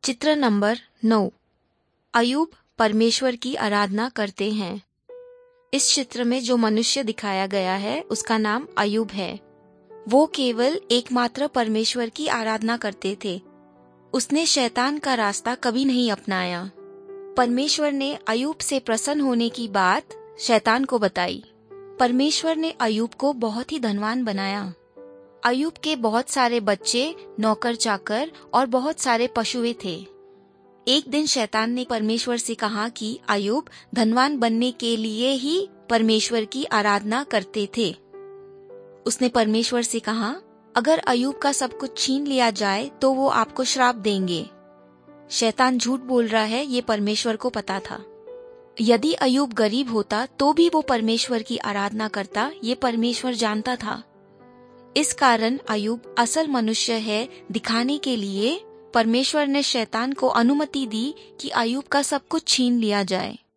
चित्र नंबर 9। अय्यूब परमेश्वर की आराधना करते हैं। इस चित्र में जो मनुष्य दिखाया गया है उसका नाम अय्यूब है। वो केवल एकमात्र परमेश्वर की आराधना करते थे। उसने शैतान का रास्ता कभी नहीं अपनाया। परमेश्वर ने अय्यूब से प्रसन्न होने की बात शैतान को बताई। परमेश्वर ने अय्यूब को बहुत ही धनवान बनाया। अय्यूब के बहुत सारे बच्चे, नौकर चाकर और बहुत सारे पशुएं थे। एक दिन शैतान ने परमेश्वर से कहा कि अय्यूब धनवान बनने के लिए ही परमेश्वर की आराधना करते थे। उसने परमेश्वर से कहा, अगर अय्यूब का सब कुछ छीन लिया जाए तो वो आपको श्राप देंगे। शैतान झूठ बोल रहा है, ये परमेश्वर को पता था। यदि अय्यूब गरीब होता तो भी वो परमेश्वर की आराधना करता, ये परमेश्वर जानता था। इस कारण अय्यूब असल मनुष्य है दिखाने के लिए परमेश्वर ने शैतान को अनुमति दी कि अय्यूब का सब कुछ छीन लिया जाए।